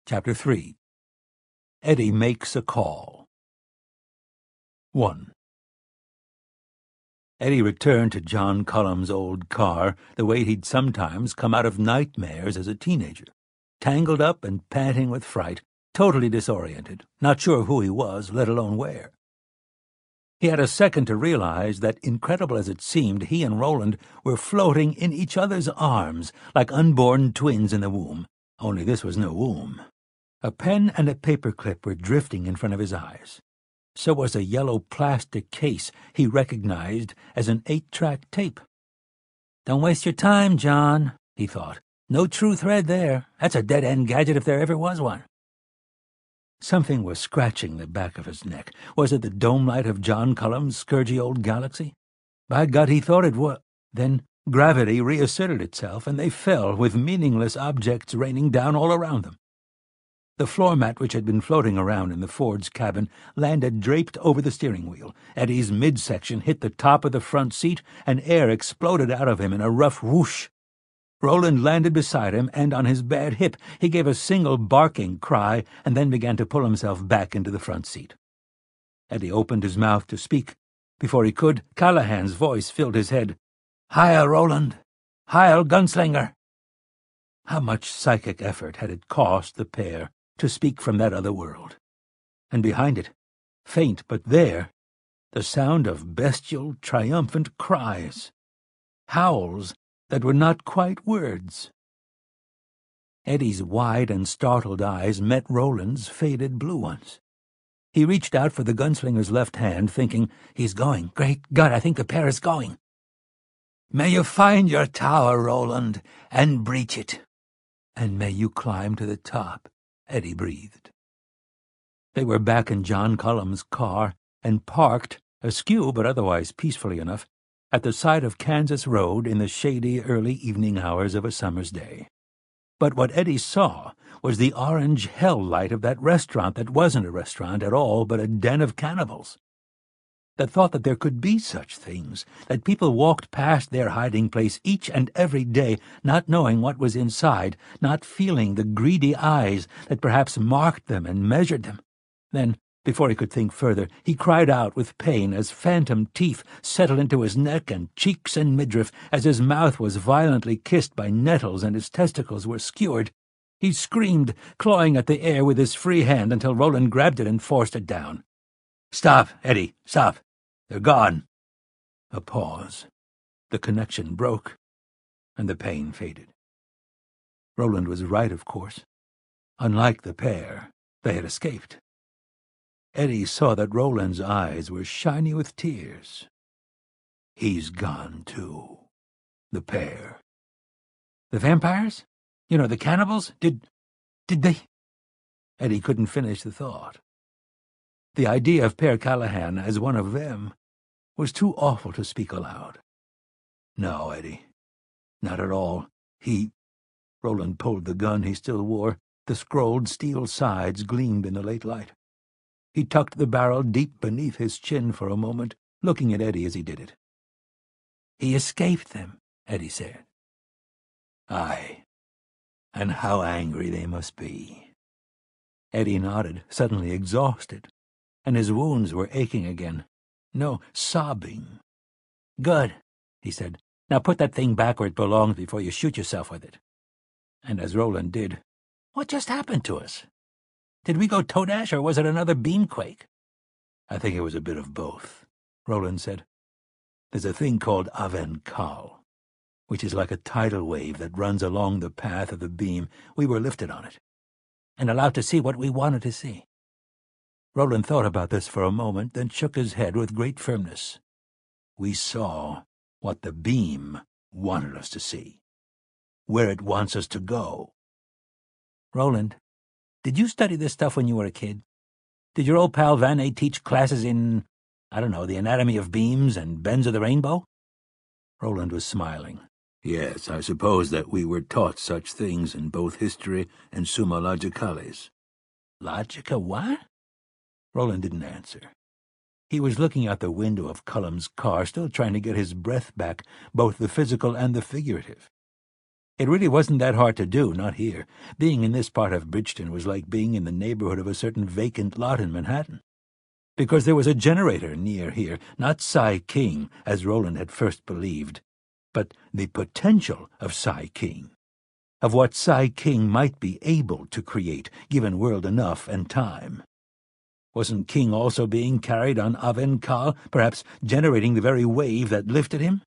Chapter 3. Eddie Makes a Call. 1. Eddie returned to John Cullum's old car the way he'd sometimes come out of nightmares as a teenager, tangled up and panting with fright, totally disoriented, not sure who he was, let alone where. He had a second to realize that, incredible as it seemed, he and Roland were floating in each other's arms like unborn twins in the womb, only this was no womb. A pen and a paperclip were drifting in front of his eyes. So was a yellow plastic case he recognized as an 8-track tape. "Don't waste your time, John," he thought. "No true thread there. That's a dead-end gadget if there ever was one." Something was scratching the back of his neck. Was it the dome light of John Cullum's scourgy old galaxy? By God, he thought it was. Then gravity reasserted itself, and they fell with meaningless objects raining down all around them. The floor mat which had been floating around in the Ford's cabin landed draped over the steering wheel. Eddie's midsection hit the top of the front seat, and air exploded out of him in a rough whoosh. Roland landed beside him, and on his bad hip he gave a single barking cry and then began to pull himself back into the front seat. Eddie opened his mouth to speak. Before he could, Callahan's voice filled his head. "Heil, Roland! Heil, gunslinger!" How much psychic effort had it cost the pair to speak from that other world? And behind it, faint but there, the sound of bestial, triumphant cries. Howls that were not quite words. Eddie's wide and startled eyes met Roland's faded blue ones. He reached out for the gunslinger's left hand, thinking, "He's going. Great God, I think the pair is going." "May you find your tower, Roland, and breach it." "And may you climb to the top," Eddie breathed. They were back in John Cullum's car and parked, askew but otherwise peacefully enough, at the side of Kansas Road in the shady early evening hours of a summer's day. But what Eddie saw was the orange hell light of that restaurant that wasn't a restaurant at all but a den of cannibals. The thought that there could be such things, that people walked past their hiding place each and every day, not knowing what was inside, not feeling the greedy eyes that perhaps marked them and measured them. Then, before he could think further, he cried out with pain as phantom teeth settled into his neck and cheeks and midriff, as his mouth was violently kissed by nettles and his testicles were skewered. He screamed, clawing at the air with his free hand until Roland grabbed it and forced it down. "Stop, Eddie, stop. They're gone." A pause. The connection broke, and the pain faded. Roland was right, of course. Unlike the pair, they had escaped. Eddie saw that Roland's eyes were shiny with tears. He's gone, too. The pair. "The vampires? You know, the cannibals? Did they—" Eddie couldn't finish the thought. The idea of Per Callahan as one of them was too awful to speak aloud. "No, Eddie, not at all. Roland pulled the gun he still wore. The scrolled steel sides gleamed in the late light. He tucked the barrel deep beneath his chin for a moment, looking at Eddie as he did it. "He escaped them," Eddie said. "Aye, and how angry they must be." Eddie nodded, suddenly exhausted, and his wounds were aching again. No, sobbing. "Good," he said. "Now put that thing back where it belongs before you shoot yourself with it." And as Roland did, "What just happened to us? Did we go Todash, or was it another beamquake?" "I think it was a bit of both," Roland said. "There's a thing called Aven-Kal, which is like a tidal wave that runs along the path of the beam. We were lifted on it, and allowed to see what we wanted to see." Roland thought about this for a moment, then shook his head with great firmness. "We saw what the beam wanted us to see, where it wants us to go." "Roland, did you study this stuff when you were a kid? Did your old pal Van A teach classes in, I don't know, the anatomy of beams and bends of the rainbow?" Roland was smiling. "Yes, I suppose that we were taught such things in both history and Summa Logicalis." "Logica what?" Roland didn't answer. He was looking out the window of Cullum's car, still trying to get his breath back, both the physical and the figurative. It really wasn't that hard to do, not here. Being in this part of Bridgeton was like being in the neighborhood of a certain vacant lot in Manhattan. Because there was a generator near here, not Cy King, as Roland had first believed, but the potential of Cy King, of what Cy King might be able to create, given world enough and time. Wasn't King also being carried on Aven-Kal, perhaps generating the very wave that lifted him?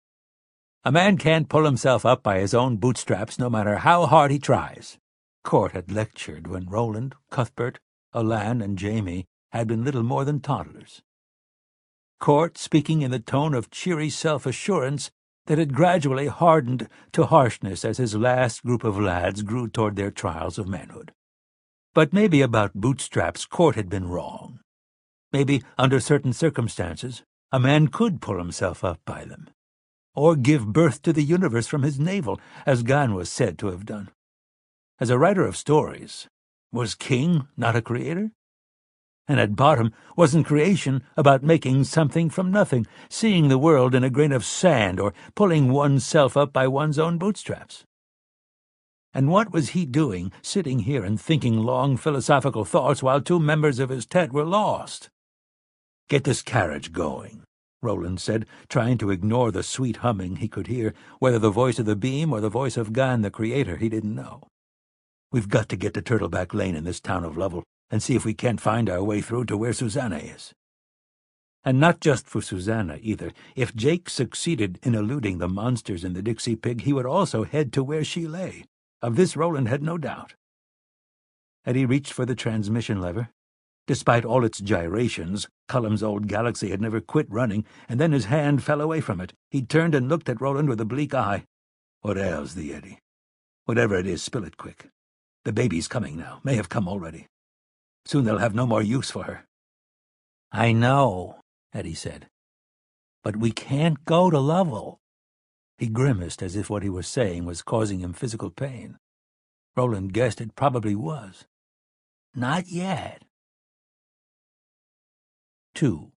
A man can't pull himself up by his own bootstraps, no matter how hard he tries. Court had lectured when Roland, Cuthbert, Alan, and Jamie had been little more than toddlers. Court speaking in the tone of cheery self-assurance that had gradually hardened to harshness as his last group of lads grew toward their trials of manhood. But maybe about bootstraps Court had been wrong. Maybe, under certain circumstances, a man could pull himself up by them, or give birth to the universe from his navel, as Gan was said to have done. As a writer of stories, was King not a creator? And at bottom, wasn't creation about making something from nothing, seeing the world in a grain of sand, or pulling oneself up by one's own bootstraps? And what was he doing, sitting here and thinking long philosophical thoughts while two members of his tet were lost? "Get this carriage going," Roland said, trying to ignore the sweet humming he could hear, whether the voice of the beam or the voice of Gan the Creator he didn't know. "We've got to get to Turtleback Lane in this town of Lovell, and see if we can't find our way through to where Susanna is." And not just for Susanna, either. If Jake succeeded in eluding the monsters in the Dixie Pig, he would also head to where she lay. Of this Roland had no doubt. Eddie reached for the transmission lever. Despite all its gyrations, Cullum's old Galaxy had never quit running, and then his hand fell away from it. He turned and looked at Roland with a bleak eye. "What ails thee, Eddie? Whatever it is, spill it quick. The baby's coming now, may have come already. Soon they'll have no more use for her." "I know," Eddie said. "But we can't go to Lovell." He grimaced as if what he was saying was causing him physical pain. Roland guessed it probably was. "Not yet." 2.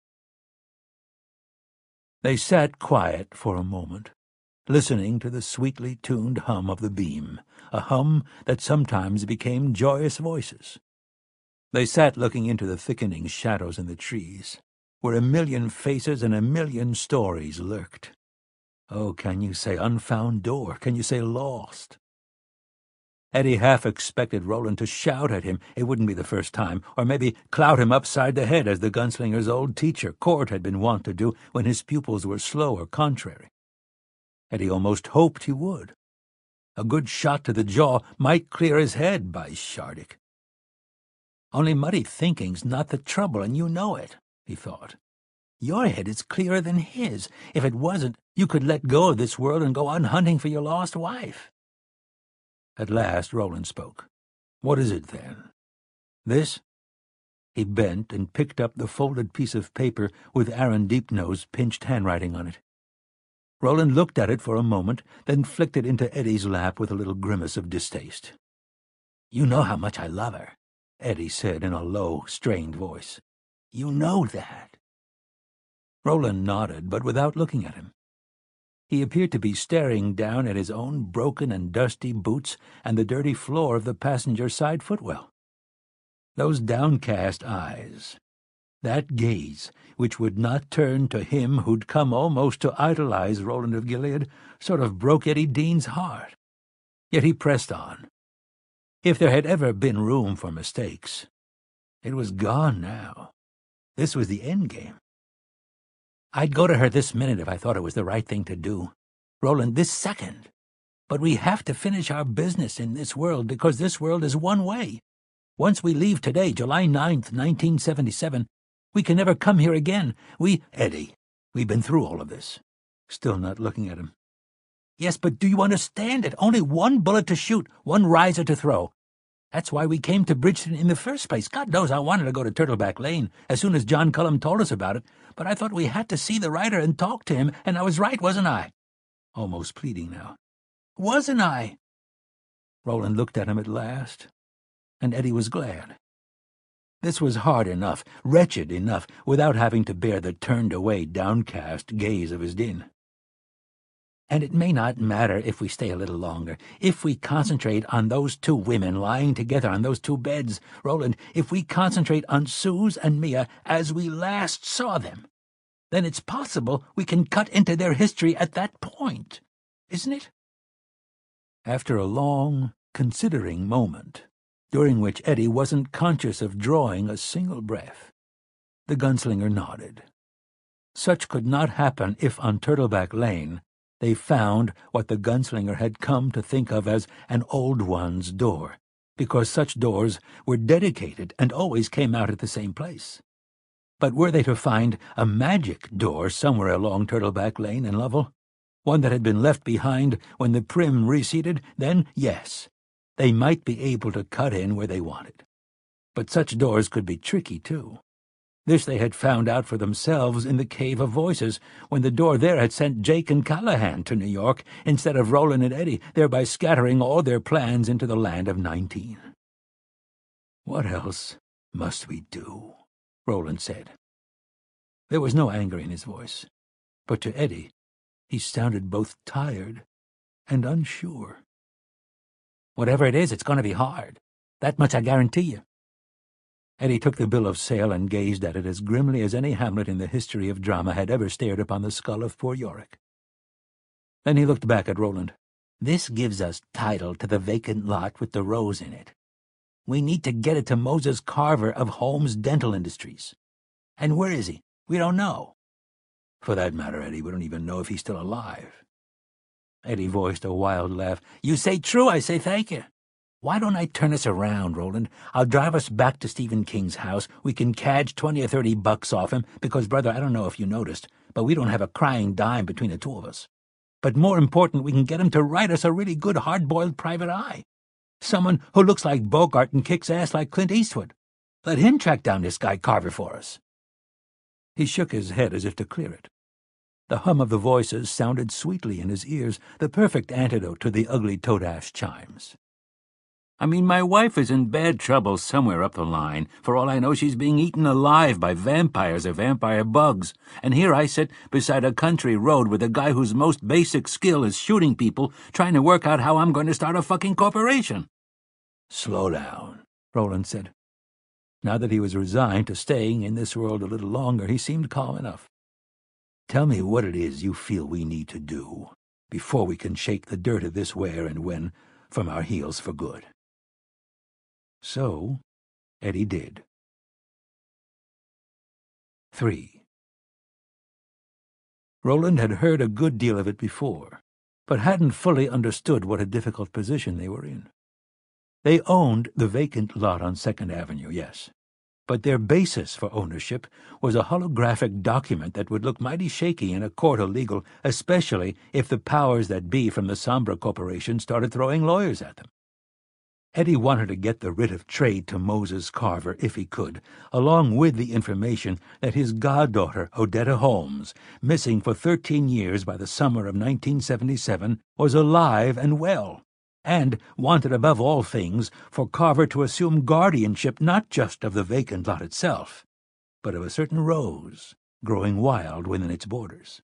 They sat quiet for a moment, listening to the sweetly tuned hum of the beam, a hum that sometimes became joyous voices. They sat looking into the thickening shadows in the trees, where a million faces and a million stories lurked. Oh, can you say unfound door? Can you say lost? Eddie half expected Roland to shout at him. It wouldn't be the first time, or maybe clout him upside the head as the gunslinger's old teacher, Court, had been wont to do when his pupils were slow or contrary. Eddie almost hoped he would. A good shot to the jaw might clear his head, by Shardik. Only muddy thinking's not the trouble, and you know it, he thought. Your head is clearer than his. If it wasn't, you could let go of this world and go on hunting for your lost wife. At last Roland spoke. "What is it, then? This?" He bent and picked up the folded piece of paper with Aaron Deepnose pinched handwriting on it. Roland looked at it for a moment, then flicked it into Eddie's lap with a little grimace of distaste. "You know how much I love her," Eddie said in a low, strained voice. "You know that." Roland nodded, but without looking at him. He appeared to be staring down at his own broken and dusty boots and the dirty floor of the passenger side footwell. Those downcast eyes, that gaze which would not turn to him who'd come almost to idolize Roland of Gilead, sort of broke Eddie Dean's heart. Yet he pressed on. If there had ever been room for mistakes, it was gone now. This was the end game. "I'd go to her this minute if I thought it was the right thing to do. Roland, this second. But we have to finish our business in this world, because this world is one way. Once we leave today, July 9th, 1977, we can never come here again. Eddie, we've been through all of this." Still not looking at him. "Yes, but do you understand it? Only one bullet to shoot, one riser to throw. That's why we came to Bridgeton in the first place. God knows I wanted to go to Turtleback Lane as soon as John Cullum told us about it, but I thought we had to see the writer and talk to him, and I was right, wasn't I?" Almost pleading now. "Wasn't I?" Roland looked at him at last, and Eddie was glad. This was hard enough, wretched enough, without having to bear the turned-away, downcast gaze of his din. And it may not matter if we stay a little longer. If we concentrate on those two women lying together on those two beds, Roland, if we concentrate on Suze and Mia as we last saw them, then it's possible we can cut into their history at that point, isn't it?" After a long, considering moment, during which Eddie wasn't conscious of drawing a single breath, the gunslinger nodded. Such could not happen if on Turtleback Lane they found what the gunslinger had come to think of as an old one's door, because such doors were dedicated and always came out at the same place. But were they to find a magic door somewhere along Turtleback Lane in Lovell, one that had been left behind when the Prim receded, then yes, they might be able to cut in where they wanted. But such doors could be tricky, too. This they had found out for themselves in the Cave of Voices, when the door there had sent Jake and Callahan to New York instead of Roland and Eddie, thereby scattering all their plans into the land of 19. "What else must we do?" Roland said. There was no anger in his voice, but to Eddie he sounded both tired and unsure. "Whatever it is, it's going to be hard. That much I guarantee you." Eddie took the bill of sale and gazed at it as grimly as any Hamlet in the history of drama had ever stared upon the skull of poor Yorick. Then he looked back at Roland. "This gives us title to the vacant lot with the rose in it. We need to get it to Moses Carver of Holmes Dental Industries. And where is he? We don't know. For that matter, Eddie, we don't even know if he's still alive." Eddie voiced a wild laugh. "You say true, I say thank you. Why don't I turn us around, Roland? I'll drive us back to Stephen King's house. We can cadge 20 or 30 bucks off him, because, brother, I don't know if you noticed, but we don't have a crying dime between the two of us. But more important, we can get him to write us a really good hard-boiled private eye. Someone who looks like Bogart and kicks ass like Clint Eastwood. Let him track down this guy Carver for us." He shook his head as if to clear it. The hum of the voices sounded sweetly in his ears, the perfect antidote to the ugly toad-ash chimes. "I mean, my wife is in bad trouble somewhere up the line. For all I know, she's being eaten alive by vampires or vampire bugs. And here I sit beside a country road with a guy whose most basic skill is shooting people, trying to work out how I'm going to start a fucking corporation." "Slow down," Roland said. Now that he was resigned to staying in this world a little longer, he seemed calm enough. "Tell me what it is you feel we need to do before we can shake the dirt of this where and when from our heels for good." So Eddie did. 3. Roland had heard a good deal of it before, but hadn't fully understood what a difficult position they were in. They owned the vacant lot on 2nd Avenue, yes, but their basis for ownership was a holographic document that would look mighty shaky in a court of legal, especially if the powers that be from the Sombra Corporation started throwing lawyers at them. Eddie wanted to get the writ of trade to Moses Carver if he could, along with the information that his goddaughter, Odetta Holmes, missing for 13 years by the summer of 1977, was alive and well, and wanted above all things for Carver to assume guardianship not just of the vacant lot itself, but of a certain rose growing wild within its borders.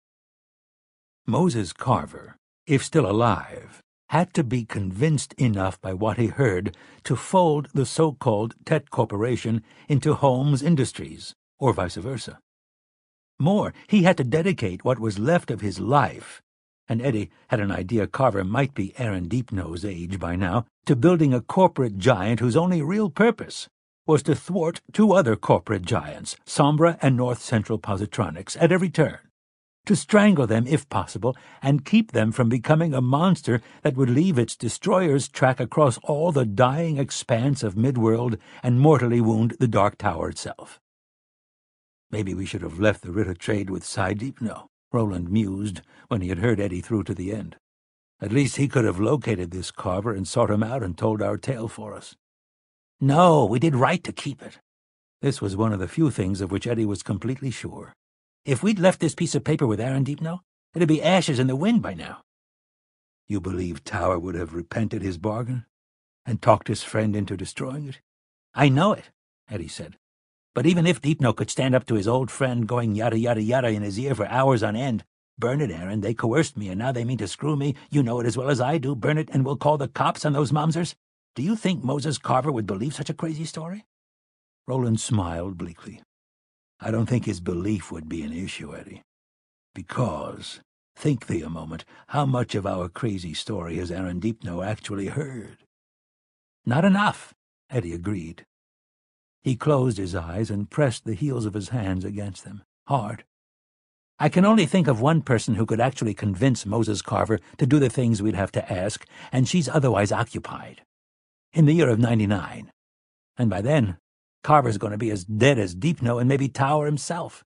Moses Carver, if still alive, had to be convinced enough by what he heard to fold the so-called Tet Corporation into Holmes Industries, or vice versa. More, he had to dedicate what was left of his life, and Eddie had an idea Carver might be Aaron Deepno's age by now, to building a corporate giant whose only real purpose was to thwart two other corporate giants, Sombra and North Central Positronics, at every turn, to strangle them if possible and keep them from becoming a monster that would leave its destroyer's track across all the dying expanse of Midworld and mortally wound the Dark Tower itself. "Maybe we should have left the writ of trade with Cy Deepno," Roland mused when he had heard Eddie through to the end. "At least he could have located this Carver and sought him out and told our tale for us." "No, we did right to keep it." This was one of the few things of which Eddie was completely sure. "If we'd left this piece of paper with Aaron Deepno, it'd be ashes in the wind by now." "You believe Tower would have repented his bargain and talked his friend into destroying it?" "I know it," Eddie said. "But even if Deepno could stand up to his old friend going yada yada yada in his ear for hours on end, Burn it, Aaron. They coerced me, and now they mean to screw me. You know it as well as I do. Burn it, and we'll call the cops on those momsers. Do you think Moses Carver would believe such a crazy story?" Roland smiled bleakly. "I don't think his belief would be an issue, Eddie. Because, think thee a moment, how much of our crazy story has Aaron Deepno actually heard?" "Not enough," Eddie agreed. He closed his eyes and pressed the heels of his hands against them, hard. "I can only think of one person who could actually convince Moses Carver to do the things we'd have to ask, and she's otherwise occupied. In the year of 99. And by then, Carver's going to be as dead as Deepno and maybe Tower himself."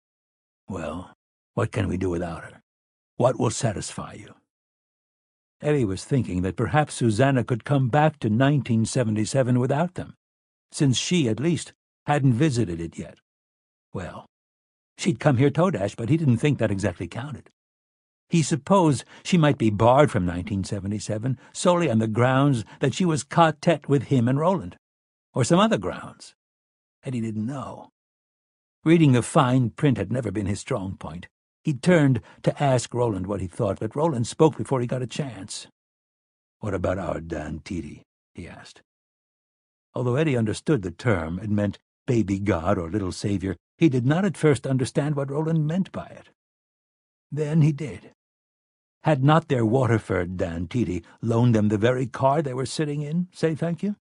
"Well, what can we do without her? What will satisfy you?" Eddie was thinking that perhaps Susanna could come back to 1977 without them, since she, at least, hadn't visited it yet. Well, she'd come here Todash, but he didn't think that exactly counted. He supposed she might be barred from 1977 solely on the grounds that she was quartet with him and Roland, or some other grounds. Eddie didn't know. Reading the fine print had never been his strong point. He turned to ask Roland what he thought, but Roland spoke before he got a chance. "What about our Dan Titi?" he asked. Although Eddie understood the term, it meant baby god or little savior, he did not at first understand what Roland meant by it. Then he did. Had not their Waterford Dan Titi loaned them the very car they were sitting in, say thank you?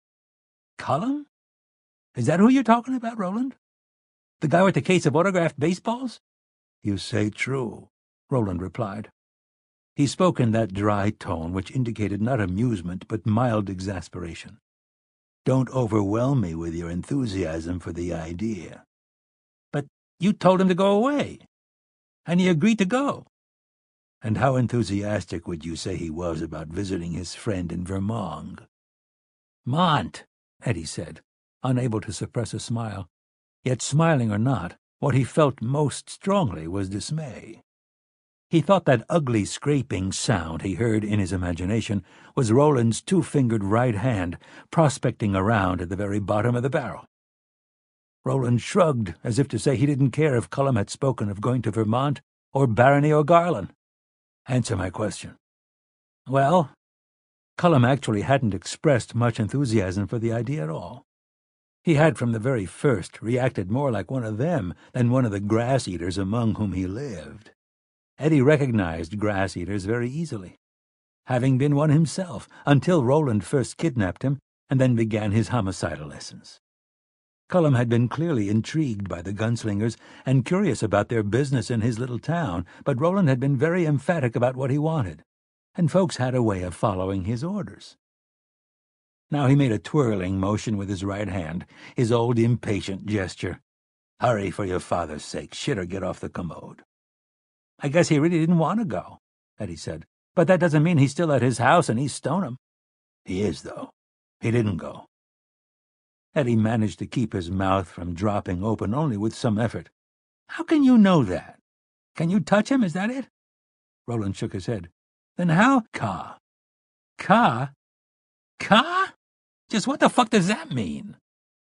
"Cullum? Is that who you're talking about, Roland? The guy with the case of autographed baseballs?" "You say true," Roland replied. He spoke in that dry tone which indicated not amusement but mild exasperation. "Don't overwhelm me with your enthusiasm for the idea." "But you told him to go away, and he agreed to go." "And how enthusiastic would you say he was about visiting his friend in Vermont?" "Mont," Eddie said, unable to suppress a smile. Yet, smiling or not, what he felt most strongly was dismay. He thought that ugly scraping sound he heard in his imagination was Roland's two-fingered right hand prospecting around at the very bottom of the barrel. Roland shrugged, as if to say he didn't care if Cullum had spoken of going to Vermont or Barony or Garland. "Answer my question." "Well, Cullum actually hadn't expressed much enthusiasm for the idea at all. He had from the very first reacted more like one of them than one of the grass-eaters among whom he lived. Eddie recognized grass-eaters very easily, having been one himself, until Roland first kidnapped him and then began his homicidal lessons. Cullum had been clearly intrigued by the gunslingers and curious about their business in his little town, but Roland had been very emphatic about what he wanted, and folks had a way of following his orders. Now he made a twirling motion with his right hand, his old impatient gesture. "Hurry, for your father's sake. Shit or get off the commode." "I guess he really didn't want to go," Eddie said. "But that doesn't mean he's still at his house in East Stoneham." "He is, though. He didn't go." Eddie managed to keep his mouth from dropping open only with some effort. "How can you know that? Can you touch him, is that it?" Roland shook his head. "Then how—" "Ka." "Ka? Ka? Just what the fuck does that mean?"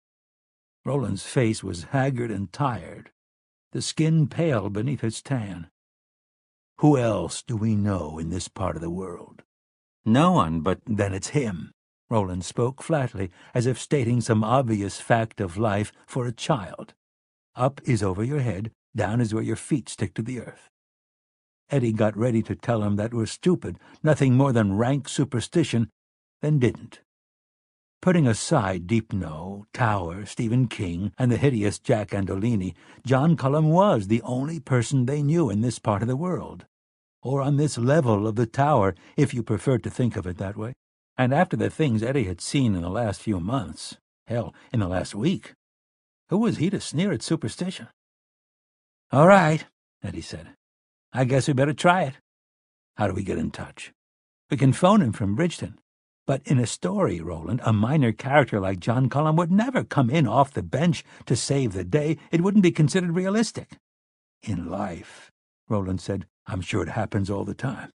Roland's face was haggard and tired, the skin pale beneath its tan. "Who else do we know in this part of the world?" "No one, but—" "Then it's him." Roland spoke flatly, as if stating some obvious fact of life for a child. "Up is over your head, down is where your feet stick to the earth." Eddie got ready to tell him that was stupid, nothing more than rank superstition, then didn't. Putting aside Deepno, Tower, Stephen King, and the hideous Jack Andolini, John Cullum was the only person they knew in this part of the world, or on this level of the Tower, if you preferred to think of it that way. And after the things Eddie had seen in the last few months, hell, in the last week, who was he to sneer at superstition? "All right," Eddie said. "I guess we better try it. How do we get in touch?" "We can phone him from Bridgeton. But in a story, Roland, a minor character like John Cullum would never come in off the bench to save the day. It wouldn't be considered realistic." "In life," Roland said, "I'm sure it happens all the time."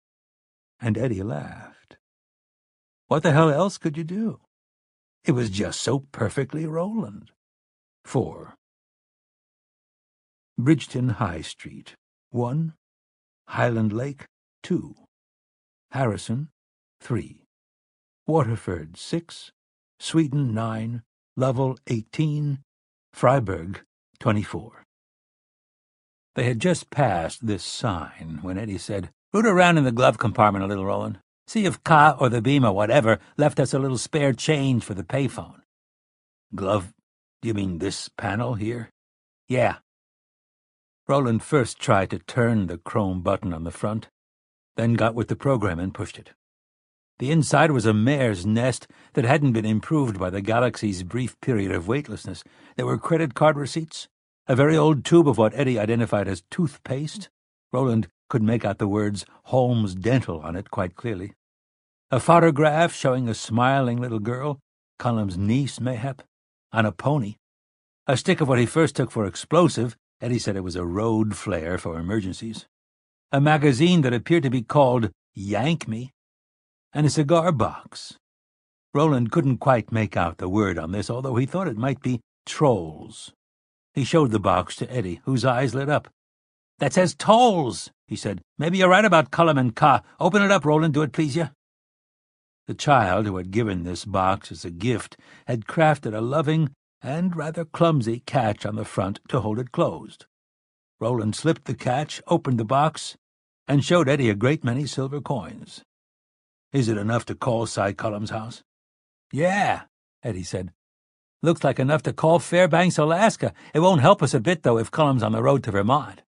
And Eddie laughed. What the hell else could you do? It was just so perfectly Roland. 4. Bridgeton High Street, 1 Highland Lake, 2. Harrison, 3. Waterford, 6. Sweden, 9. Lovell, 18. Freiburg, 24. They had just passed this sign when Eddie said, "Root around in the glove compartment a little, Roland. See if Ka or the Beam or whatever left us a little spare change for the payphone." "Glove? Do you mean this panel here?" "Yeah." Roland first tried to turn the chrome button on the front, then got with the program and pushed it. The inside was a mare's nest that hadn't been improved by the galaxy's brief period of weightlessness. There were credit card receipts, a very old tube of what Eddie identified as toothpaste. Roland could make out the words Holmes Dental on it quite clearly. A photograph showing a smiling little girl, Cullum's niece mayhap, on a pony. A stick of what he first took for explosive. Eddie said it was a road flare for emergencies. A magazine that appeared to be called Yank Me, and a cigar box. Roland couldn't quite make out the word on this, although he thought it might be Trolls. He showed the box to Eddie, whose eyes lit up. "That says Tolls," he said. "Maybe you're right about Cullum and Ka. Open it up, Roland, do it please you." The child who had given this box as a gift had crafted a loving and rather clumsy catch on the front to hold it closed. Roland slipped the catch, opened the box, and showed Eddie a great many silver coins. "Is it enough to call Cy Cullum's house?" "Yeah," Eddie said. "Looks like enough to call Fairbanks, Alaska. It won't help us a bit, though, if Cullum's on the road to Vermont."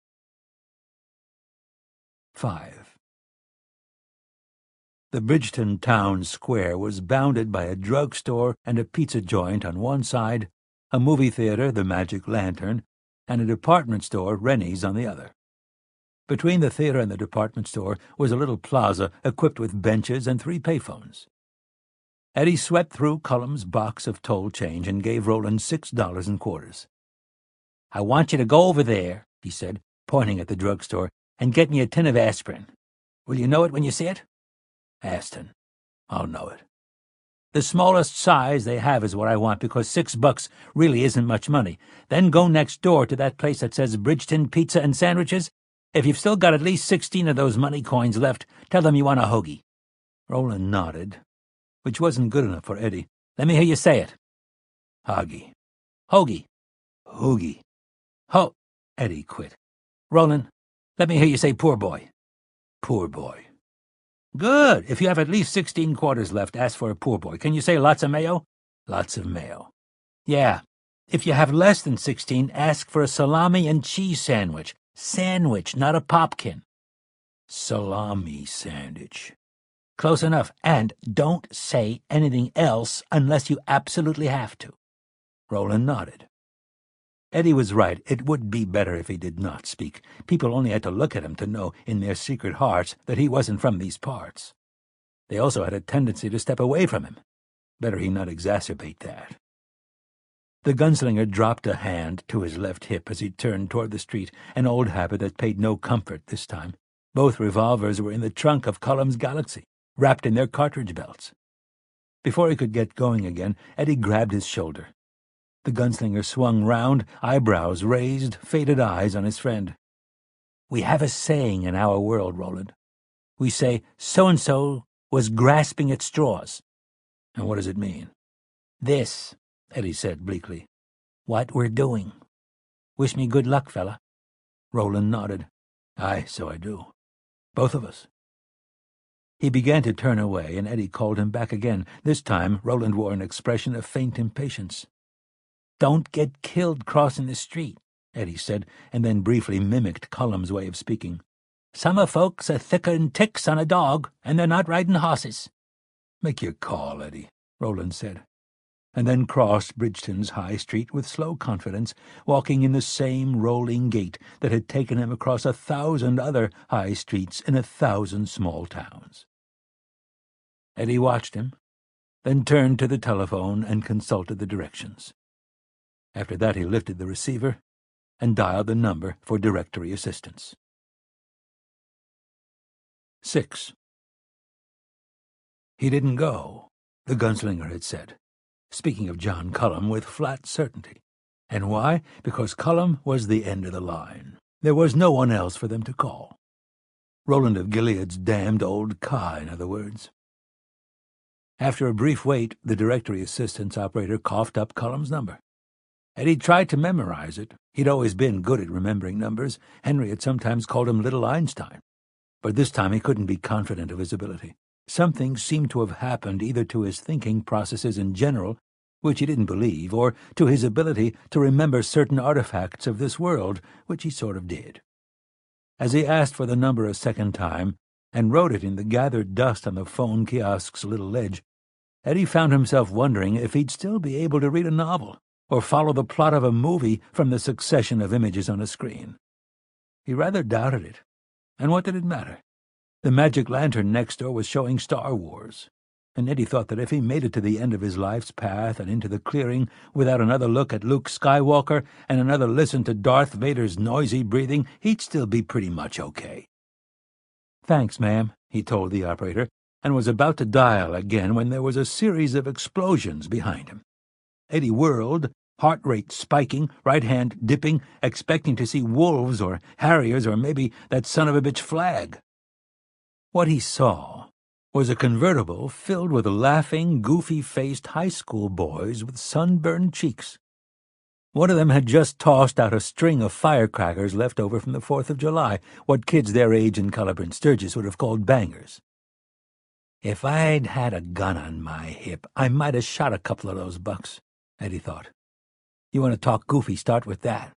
5. The Bridgeton town square was bounded by a drugstore and a pizza joint on one side, a movie theater, the Magic Lantern, and a department store, Rennie's, on the other. Between the theater and the department store was a little plaza equipped with benches and 3 payphones. Eddie swept through Cullum's box of toll change and gave Roland $6 in quarters. "I want you to go over there," he said, pointing at the drugstore, "and get me a tin of aspirin. Will you know it when you see it?" "Aston. I'll know it." "The smallest size they have is what I want, because $6 really isn't much money. Then go next door to that place that says Bridgeton Pizza and Sandwiches. If you've still got at least 16 of those money coins left, tell them you want a hoagie." Roland nodded, which wasn't good enough for Eddie. "Let me hear you say it." "Hoggy." "Hoagie." "Hoogie." Eddie quit. "Roland, let me hear you say poor boy." "Poor boy." "Good. If you have at least 16 quarters left, ask for a poor boy. Can you say lots of mayo?" "Lots of mayo." "Yeah. If you have less than 16, ask for a salami and cheese sandwich. Sandwich, not a popkin." "Salami sandwich." "Close enough. And don't say anything else unless you absolutely have to." Roland nodded. Eddie was right. It would be better if he did not speak. People only had to look at him to know, in their secret hearts, that he wasn't from these parts. They also had a tendency to step away from him. Better he not exacerbate that. The gunslinger dropped a hand to his left hip as he turned toward the street, an old habit that paid no comfort this time. Both revolvers were in the trunk of Cullum's Galaxy, wrapped in their cartridge belts. Before he could get going again, Eddie grabbed his shoulder. The gunslinger swung round, eyebrows raised, faded eyes on his friend. "We have a saying in our world, Roland. We say, so-and-so was grasping at straws." "And what does it mean?" "This," Eddie said bleakly. "What we're doing. Wish me good luck, fella." Roland nodded. "Aye, so I do. Both of us." He began to turn away, and Eddie called him back again. This time Roland wore an expression of faint impatience. "Don't get killed crossing the street," Eddie said, and then briefly mimicked Cullum's way of speaking. "Some folks are thicker'n ticks on a dog, and they're not riding hosses." "Make your call, Eddie," Roland said, and then crossed Bridgeton's high street with slow confidence, walking in the same rolling gait that had taken him across 1,000 other high streets in 1,000 small towns. Eddie watched him, then turned to the telephone and consulted the directions. After that he lifted the receiver and dialed the number for directory assistance. 6. He didn't go, the gunslinger had said, speaking of John Cullum with flat certainty. And why? Because Cullum was the end of the line. There was no one else for them to call. Roland of Gilead's damned old car, in other words. After a brief wait, the directory assistance operator coughed up Cullum's number. Eddie tried to memorize it. He'd always been good at remembering numbers. Henry had sometimes called him Little Einstein. But this time he couldn't be confident of his ability. Something seemed to have happened either to his thinking processes in general, which he didn't believe, or to his ability to remember certain artifacts of this world, which he sort of did. As he asked for the number a second time, and wrote it in the gathered dust on the phone kiosk's little ledge, Eddie found himself wondering if he'd still be able to read a novel, or follow the plot of a movie from the succession of images on a screen. He rather doubted it. And what did it matter? The magic lantern next door was showing Star Wars, and Eddie thought that if he made it to the end of his life's path and into the clearing without another look at Luke Skywalker and another listen to Darth Vader's noisy breathing, he'd still be pretty much okay. "Thanks, ma'am," he told the operator, and was about to dial again when there was a series of explosions behind him. Eddie whirled, heart rate spiking, right hand dipping, expecting to see wolves or harriers or maybe that son-of-a-bitch flag. What he saw was a convertible filled with laughing, goofy-faced high school boys with sunburned cheeks. One of them had just tossed out a string of firecrackers left over from the 4th of July, what kids their age in Culloden Sturgis would have called bangers. "If I'd had a gun on my hip, I might have shot a couple of those bucks," Eddie thought. "You want to talk goofy, start with that."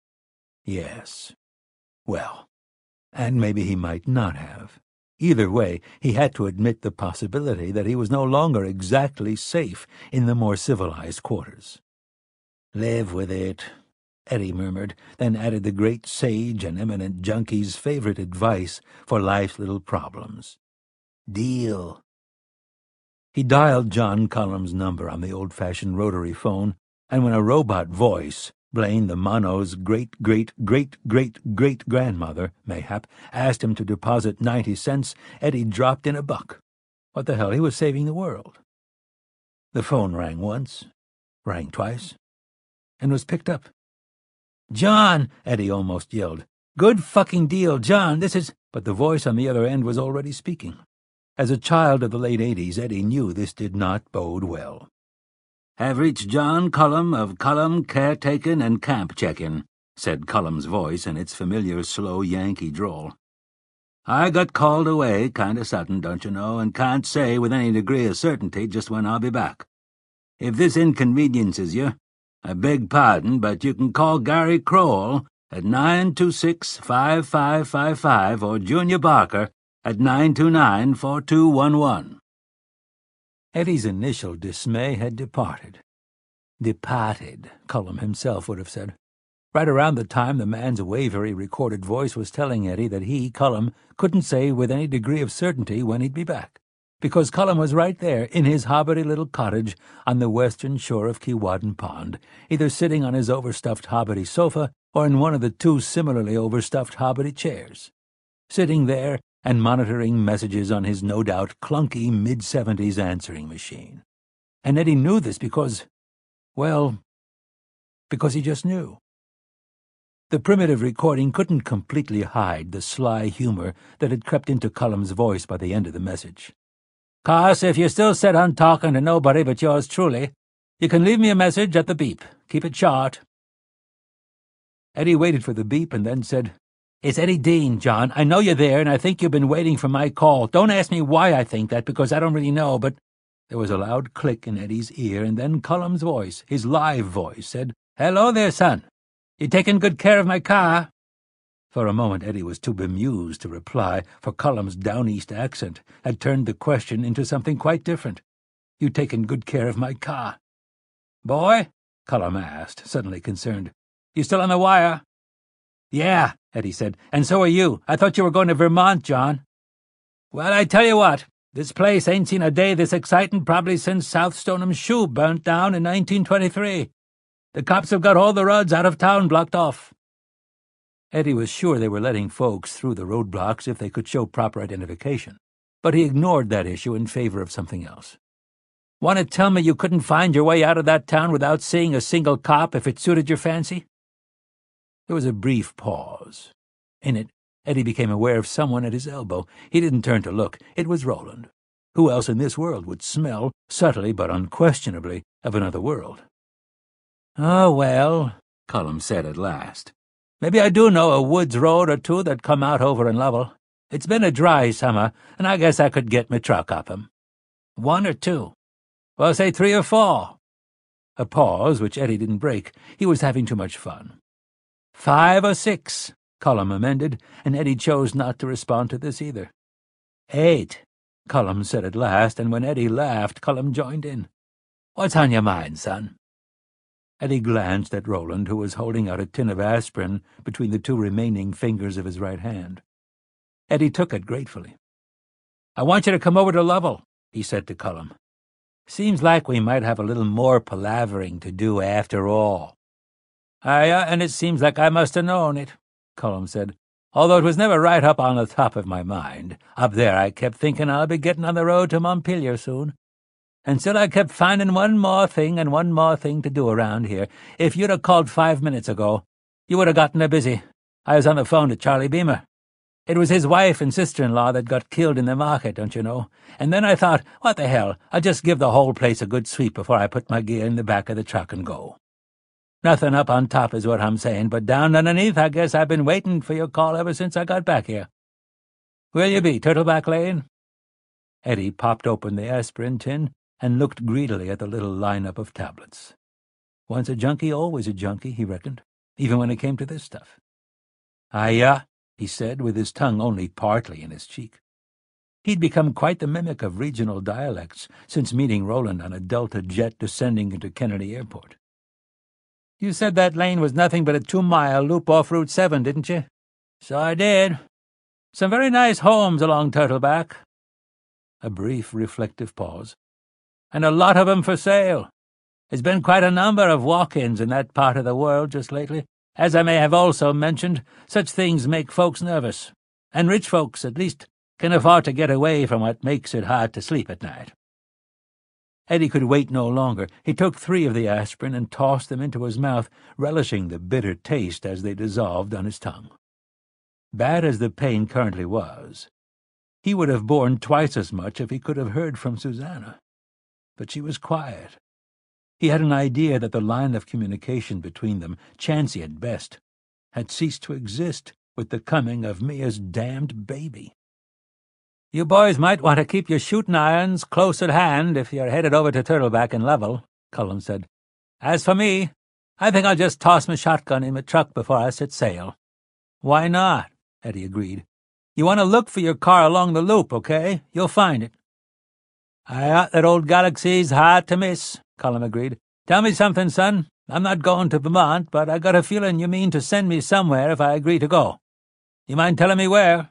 Yes. Well, and maybe he might not have. Either way, he had to admit the possibility that he was no longer exactly safe in the more civilized quarters. "Live with it," Eddie murmured, then added the great sage and eminent junkie's favorite advice for life's little problems. "Deal." He dialed John Cullum's number on the old-fashioned rotary phone, and when a robot voice, Blaine the Mono's great-great-great-great-great-grandmother, mayhap, asked him to deposit 90 cents, Eddie dropped in $1. What the hell, he was saving the world. The phone rang once, rang twice, and was picked up. "John," Eddie almost yelled. "Good fucking deal, John, this is—" But the voice on the other end was already speaking. As a child of the late 80s, Eddie knew this did not bode well. "Have reached John Cullum of Cullum Caretakin' and Camp Checkin'," said Cullum's voice in its familiar slow Yankee drawl. "I got called away kinda sudden, don't you know, and can't say with any degree of certainty just when I'll be back. If this inconveniences you, I beg pardon, but you can call Gary Crowell at 926-5555 or Junior Barker at 929-4211. Eddie's initial dismay had departed. Departed, Cullum himself would have said. Right around the time the man's wavery recorded voice was telling Eddie that he, Cullum, couldn't say with any degree of certainty when he'd be back, because Cullum was right there in his hobbity little cottage on the western shore of Keewatin Pond, either sitting on his overstuffed hobbity sofa or in one of the 2 similarly overstuffed hobbity chairs. Sitting there and monitoring messages on his no-doubt clunky mid-70s answering machine. And Eddie knew this because he just knew. The primitive recording couldn't completely hide the sly humor that had crept into Cullum's voice by the end of the message. "'Cause if you're still set on talking to nobody but yours truly, you can leave me a message at the beep. Keep it short." Eddie waited for the beep and then said, "It's Eddie Dean, John. I know you're there, and I think you've been waiting for my call. Don't ask me why I think that, because I don't really know, but—" There was a loud click in Eddie's ear, and then Cullum's voice, his live voice, said, "Hello there, son. You taking good care of my car?" For a moment Eddie was too bemused to reply, for Cullum's down-east accent had turned the question into something quite different. "You taking good care of my car?" "Boy?" Cullum asked, suddenly concerned. "You still on the wire?" "Yeah," Eddie said, "and so are you. I thought you were going to Vermont, John." "Well, I tell you what, this place ain't seen a day this exciting probably since South Stoneham Shoe burnt down in 1923. The cops have got all the roads out of town blocked off." Eddie was sure they were letting folks through the roadblocks if they could show proper identification, but he ignored that issue in favor of something else. "Want to tell me you couldn't find your way out of that town without seeing a single cop if it suited your fancy?" There was a brief pause. In it, Eddie became aware of someone at his elbow. He didn't turn to look. It was Roland. Who else in this world would smell, subtly but unquestionably, of another world? "Oh, well," Cullum said at last. "Maybe I do know a woods road or two that come out over in Lovell. It's been a dry summer, and I guess I could get me truck up 'em. 1 or 2. Well, say 3 or 4. A pause, which Eddie didn't break. He was having too much fun. 5 or 6, Cullum amended, and Eddie chose not to respond to this either. 8, Cullum said at last, and when Eddie laughed, Cullum joined in. "What's on your mind, son?" Eddie glanced at Roland, who was holding out a tin of aspirin between the 2 remaining fingers of his right hand. Eddie took it gratefully. "I want you to come over to Lovell," he said to Cullum. "Seems like we might have a little more palavering to do after all." "Aye, and it seems like I must have known it," Cullum said, "although it was never right up on the top of my mind. Up there I kept thinking I'll be getting on the road to Montpelier soon. And still I kept finding one more thing and one more thing to do around here. If you'd have called 5 minutes ago, you would have gotten her busy. I was on the phone to Charlie Beamer. It was his wife and sister-in-law that got killed in the market, don't you know? And then I thought, what the hell, I'll just give the whole place a good sweep before I put my gear in the back of the truck and go. Nothing up on top is what I'm saying, but down underneath I guess I've been waiting for your call ever since I got back here. Where'll you be, Turtleback Lane?" Eddie popped open the aspirin tin and looked greedily at the little lineup of tablets. Once a junkie, always a junkie, he reckoned, even when it came to this stuff. "Hiya," he said, with his tongue only partly in his cheek. He'd become quite the mimic of regional dialects since meeting Roland on a Delta jet descending into Kennedy Airport. "You said that lane was nothing but a 2-mile loop off Route 7, didn't you?" "So I did. Some very nice homes along Turtleback." A brief, reflective pause. "And a lot of 'em for sale. There's been quite a number of walk-ins in that part of the world just lately. As I may have also mentioned, such things make folks nervous. And rich folks, at least, can afford to get away from what makes it hard to sleep at night." Eddie could wait no longer. He took 3 of the aspirin and tossed them into his mouth, relishing the bitter taste as they dissolved on his tongue. Bad as the pain currently was, he would have borne twice as much if he could have heard from Susanna. But she was quiet. He had an idea that the line of communication between them, chancy at best, had ceased to exist with the coming of Mia's damned baby. "You boys might want to keep your shooting irons close at hand if you're headed over to Turtleback and Lovell," Cullum said. "As for me, I think I'll just toss my shotgun in my truck before I set sail." "Why not?" Eddie agreed. "You want to look for your car along the loop, okay? You'll find it." "That old Galaxy's hard to miss," Cullum agreed. "Tell me something, son. I'm not going to Vermont, but I got a feeling you mean to send me somewhere if I agree to go. You mind telling me where?"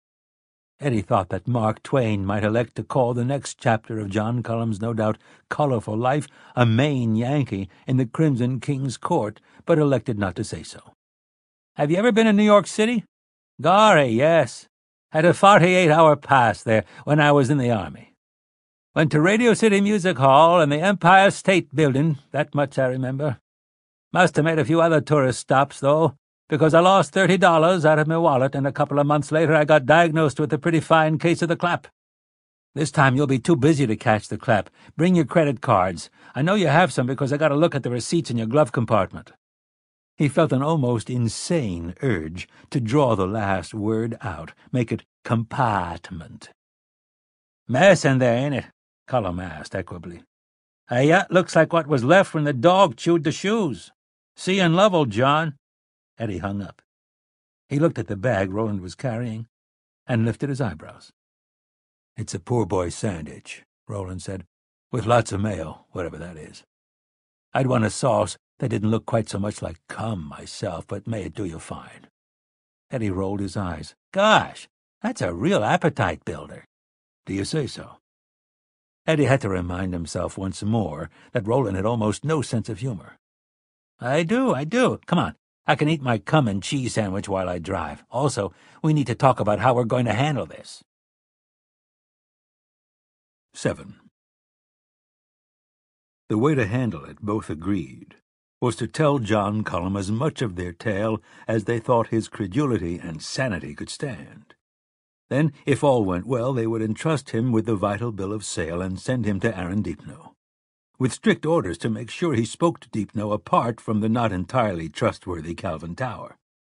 Eddie thought that Mark Twain might elect to call the next chapter of John Cullum's no doubt colorful life a Maine Yankee in the Crimson King's court, but elected not to say so. "Have you ever been in New York City?" "Gorry, yes. Had a 48-hour pass there when I was in the Army. Went to Radio City Music Hall and the Empire State Building, that much I remember. Must have made a few other tourist stops, though, because I lost $30 out of my wallet, and a couple of months later I got diagnosed with a pretty fine case of the clap. This time you'll be too busy to catch the clap. Bring your credit cards. I know you have some because I got to look at the receipts in your glove compartment." He felt an almost insane urge to draw the last word out, make it compartment. "Mess in there, ain't it?" Cullum asked equably. "Yeah, looks like what was left when the dog chewed the shoes. See you in Lovell, John." Eddie hung up. He looked at the bag Roland was carrying and lifted his eyebrows. "It's a poor boy's sandwich," Roland said, "with lots of mayo, whatever that is. I'd want a sauce that didn't look quite so much like cum myself, but may it do you fine." Eddie rolled his eyes. "Gosh, that's a real appetite builder." "Do you say so?" Eddie had to remind himself once more that Roland had almost no sense of humor. I do. Come on. I can eat my cum and cheese sandwich while I drive. Also, we need to talk about how we're going to handle this." 7. The way to handle it, both agreed, was to tell John Cullum as much of their tale as they thought his credulity and sanity could stand. Then, if all went well, they would entrust him with the vital bill of sale and send him to Arundel, with strict orders to make sure he spoke to Deepno apart from the not entirely trustworthy Calvin Tower.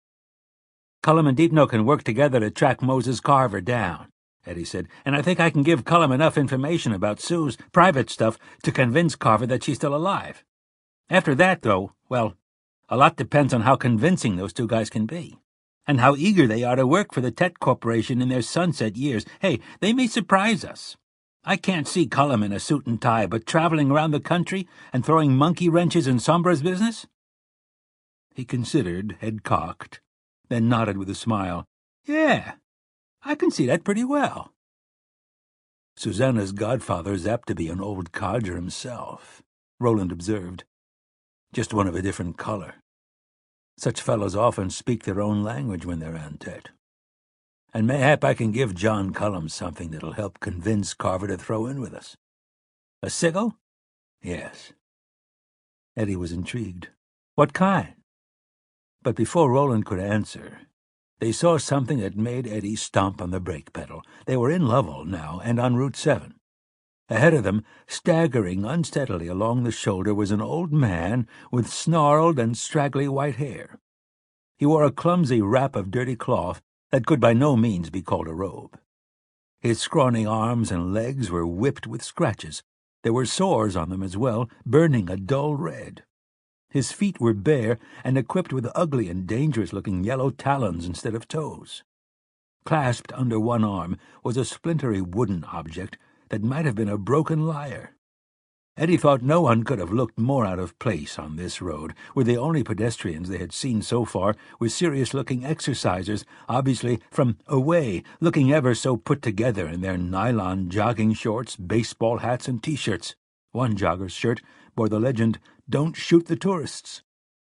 "Cullum and Deepno can work together to track Moses Carver down," Eddie said, "and I think I can give Cullum enough information about Sue's private stuff to convince Carver that she's still alive. After that, though, well, a lot depends on how convincing those two guys can be, and how eager they are to work for the Tet Corporation in their sunset years. Hey, they may surprise us. I can't see Cullum in a suit and tie, but traveling around the country and throwing monkey wrenches in Sombra's business?" He considered, head cocked, then nodded with a smile. "Yeah, I can see that pretty well." "Susanna's godfather's apt to be an old codger himself," Roland observed. "Just one of a different color. Such fellows often speak their own language when they're en tete. And mayhap I can give John Cullum something that'll help convince Carver to throw in with us. A sigil? Yes." Eddie was intrigued. "What kind?" But before Roland could answer, they saw something that made Eddie stomp on the brake pedal. They were in Lovell now, and on Route 7. Ahead of them, staggering unsteadily along the shoulder, was an old man with snarled and straggly white hair. He wore a clumsy wrap of dirty cloth that could by no means be called a robe. His scrawny arms and legs were whipped with scratches. There were sores on them as well, burning a dull red. His feet were bare and equipped with ugly and dangerous-looking yellow talons instead of toes. Clasped under one arm was a splintery wooden object that might have been a broken lyre. Eddie thought no one could have looked more out of place on this road, where the only pedestrians they had seen so far were serious-looking exercisers, obviously from away, looking ever so put together in their nylon jogging shorts, baseball hats, and T-shirts. One jogger's shirt bore the legend, "Don't shoot the tourists."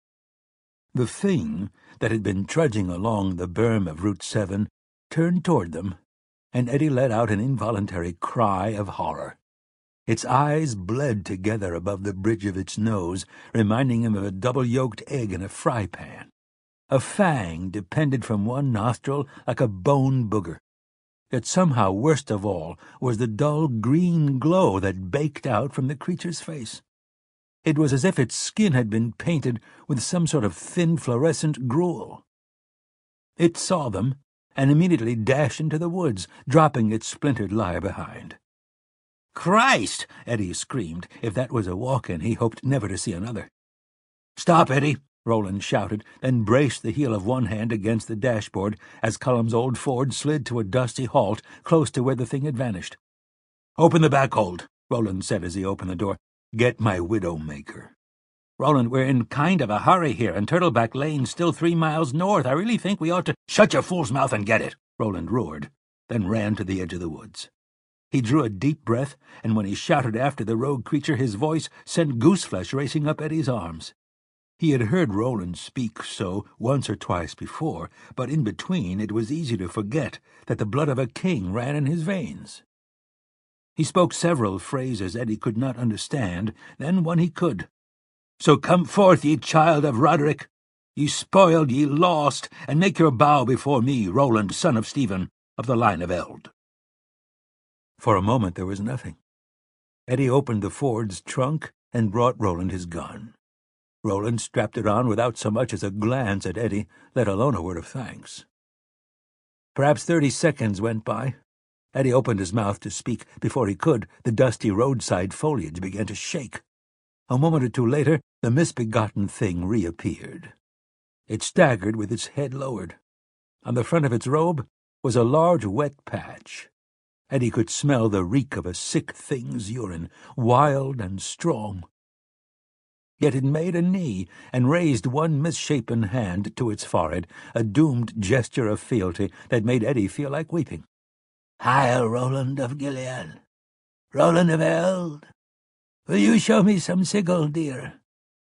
The thing that had been trudging along the berm of Route 7 turned toward them, and Eddie let out an involuntary cry of horror. Its eyes bled together above the bridge of its nose, reminding him of a double-yolked egg in a fry-pan. A fang depended from one nostril like a bone booger. Yet somehow worst of all was the dull green glow that baked out from the creature's face. It was as if its skin had been painted with some sort of thin fluorescent gruel. It saw them, and immediately dashed into the woods, dropping its splintered lyre behind. "Christ!" Eddie screamed. If that was a walk-in, he hoped never to see another. "Stop, Eddie!" Roland shouted, then braced the heel of one hand against the dashboard as Cullum's old Ford slid to a dusty halt close to where the thing had vanished. "Open the back hold," Roland said as he opened the door. "Get my Widowmaker." "Roland, we're in kind of a hurry here, and Turtleback Lane's still 3 miles north. I really think we ought to—" "Shut your fool's mouth and get it," Roland roared, then ran to the edge of the woods. He drew a deep breath, and when he shouted after the rogue creature, his voice sent gooseflesh racing up Eddie's arms. He had heard Roland speak so once or twice before, but in between it was easy to forget that the blood of a king ran in his veins. He spoke several phrases Eddie could not understand, then one he could. "So come forth, ye child of Roderick, ye spoiled, ye lost, and make your bow before me, Roland, son of Stephen, of the line of Eld." For a moment there was nothing. Eddie opened the Ford's trunk and brought Roland his gun. Roland strapped it on without so much as a glance at Eddie, let alone a word of thanks. Perhaps 30 seconds went by. Eddie opened his mouth to speak. Before he could, the dusty roadside foliage began to shake. A moment or two later, the misbegotten thing reappeared. It staggered with its head lowered. On the front of its robe was a large wet patch. Eddie could smell the reek of a sick thing's urine, wild and strong. Yet it made a knee and raised one misshapen hand to its forehead, a doomed gesture of fealty that made Eddie feel like weeping. "Hail, Roland of Gilead! Roland of Eld! Will you show me some sigil, dear?"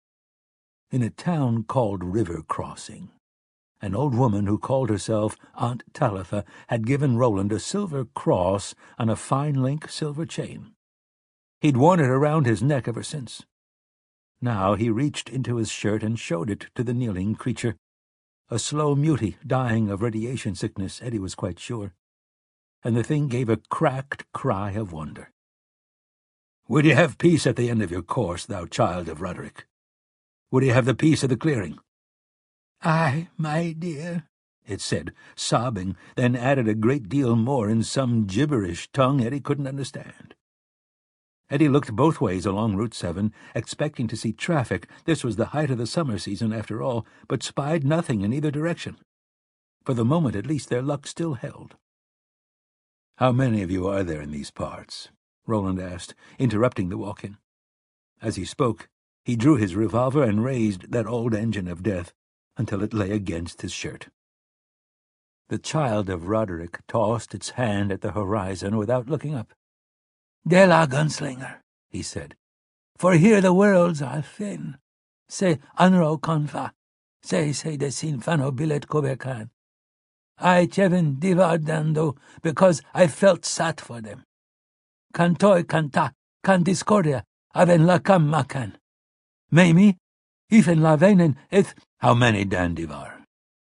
In a town called River Crossing, an old woman who called herself Aunt Talitha had given Roland a silver cross on a fine link silver chain. He'd worn it around his neck ever since. Now he reached into his shirt and showed it to the kneeling creature. A slow mutie, dying of radiation sickness, Eddie was quite sure. And the thing gave a cracked cry of wonder. "Would ye have peace at the end of your course, thou child of Roderick? Would ye have the peace of the clearing?" "Aye, my dear," it said, sobbing, then added a great deal more in some gibberish tongue Eddie couldn't understand. Eddie looked both ways along Route 7, expecting to see traffic. This was the height of the summer season, after all, but spied nothing in either direction. For the moment, at least, their luck still held. "How many of you are there in these parts?" Roland asked, interrupting the walk-in. As he spoke, he drew his revolver and raised that old engine of death until it lay against his shirt. The child of Roderick tossed its hand at the horizon without looking up. "De la gunslinger," he said, "for here the worlds are thin. Se anro confa, se de sin fano billet cobecan. I Chevin divar dando because I felt sat for them. Cantoi canta, can discordia, aven la cam macan. Memi, ifen la venen eth—" "How many, Dandivar?"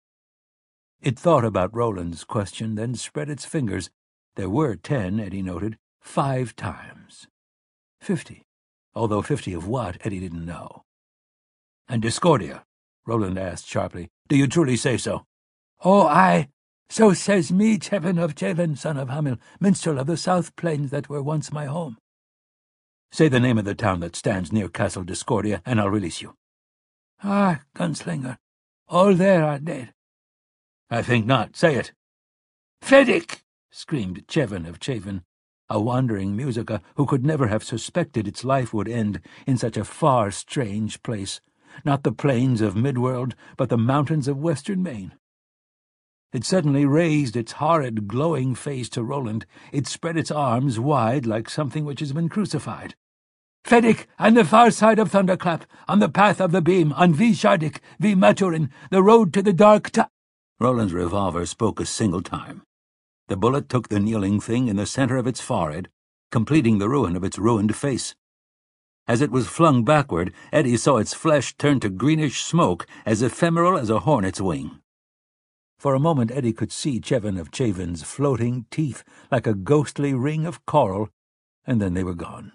It thought about Roland's question, then spread its fingers. There were 10, Eddie noted, 5 times. 50, although 50 of what, Eddie didn't know. "And Discordia?" Roland asked sharply. "Do you truly say so?" "Oh, aye. So says me, Chevin of Chevin, son of Hamil, minstrel of the South Plains that were once my home." "Say the name of the town that stands near Castle Discordia, and I'll release you." "Ah, gunslinger, all there are dead." "I think not. Say it." "Fedic!" screamed Chevin of Chevin, a wandering musica who could never have suspected its life would end in such a far, strange place, not the plains of Midworld, but the mountains of western Maine. It suddenly raised its horrid, glowing face to Roland. It spread its arms wide like something which has been crucified. "Fedic, on the far side of Thunderclap, on the path of the beam, on V Shardik, V Maturin, the road to the dark Roland's revolver spoke a single time. The bullet took the kneeling thing in the center of its forehead, completing the ruin of its ruined face. As it was flung backward, Eddie saw its flesh turn to greenish smoke, as ephemeral as a hornet's wing. For a moment Eddie could see Chevin of Chevin's floating teeth like a ghostly ring of coral, and then they were gone.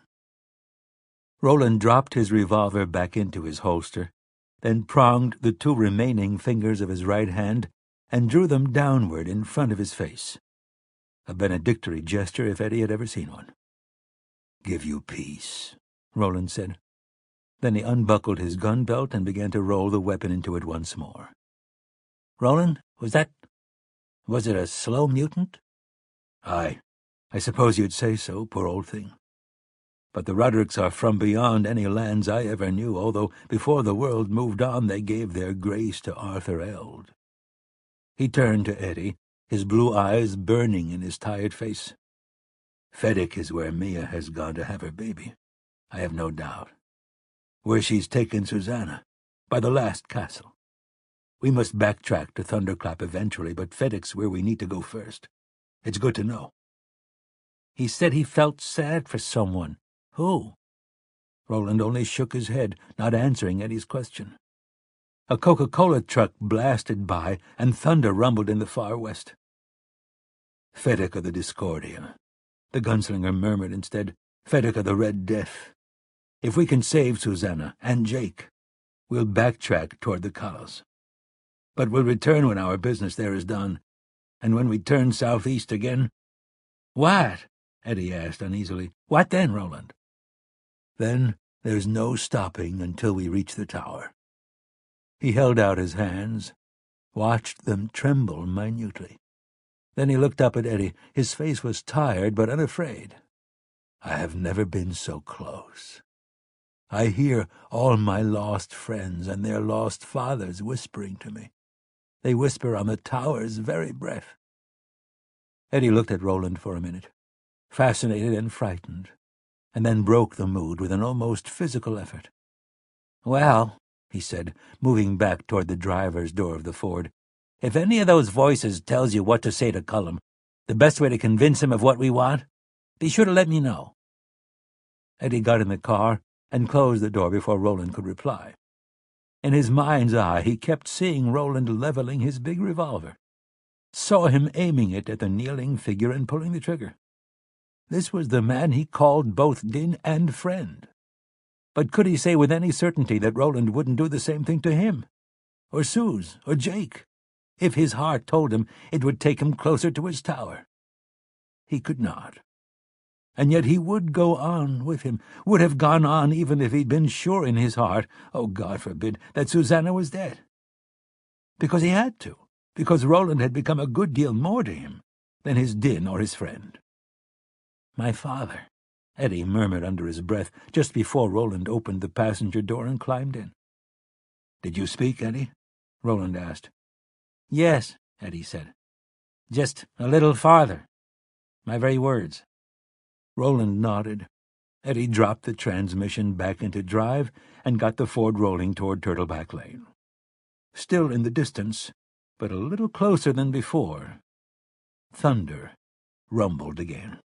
Roland dropped his revolver back into his holster, then pronged the 2 remaining fingers of his right hand and drew them downward in front of his face. A benedictory gesture if Eddie had ever seen one. "Give you peace," Roland said. Then he unbuckled his gun belt and began to roll the weapon into it once more. "Roland, was it a slow mutant?" "Aye, I suppose you'd say so, poor old thing. But the Rodericks are from beyond any lands I ever knew, although before the world moved on they gave their grace to Arthur Eld." He turned to Eddie, his blue eyes burning in his tired face. "Fedic is where Mia has gone to have her baby, I have no doubt. Where she's taken Susanna, by the last castle. We must backtrack to Thunderclap eventually, but Fedic's where we need to go first. It's good to know." "He said he felt sad for someone. Who?" Roland only shook his head, not answering Eddie's question. A Coca-Cola truck blasted by, and thunder rumbled in the far west. "Fedic of the Discordia," the gunslinger murmured instead. "Fedic of the Red Death. If we can save Susanna and Jake, we'll backtrack toward the Kalos. But we'll return when our business there is done, and when we turn southeast again—" "What?" Eddie asked uneasily. "What then, Roland?" "Then there's no stopping until we reach the tower." He held out his hands, watched them tremble minutely. Then he looked up at Eddie. His face was tired but unafraid. "I have never been so close. I hear all my lost friends and their lost fathers whispering to me. They whisper on the tower's very breath." Eddie looked at Roland for a minute, fascinated and frightened, and then broke the mood with an almost physical effort. "Well," he said, moving back toward the driver's door of the Ford, "if any of those voices tells you what to say to Cullum, the best way to convince him of what we want, be sure to let me know." Eddie got in the car and closed the door before Roland could reply. In his mind's eye, he kept seeing Roland leveling his big revolver, saw him aiming it at the kneeling figure and pulling the trigger. This was the man he called both Din and friend. But could he say with any certainty that Roland wouldn't do the same thing to him, or Suze, or Jake, if his heart told him it would take him closer to his tower? He could not. And yet he would go on with him, would have gone on even if he'd been sure in his heart, oh, God forbid, that Susanna was dead. Because he had to, because Roland had become a good deal more to him than his Din or his friend. "My father," Eddie murmured under his breath just before Roland opened the passenger door and climbed in. "Did you speak, Eddie?" Roland asked. "Yes," Eddie said. "Just a little farther. My very words." Roland nodded. Eddie dropped the transmission back into drive and got the Ford rolling toward Turtleback Lane. Still in the distance, but a little closer than before, thunder rumbled again.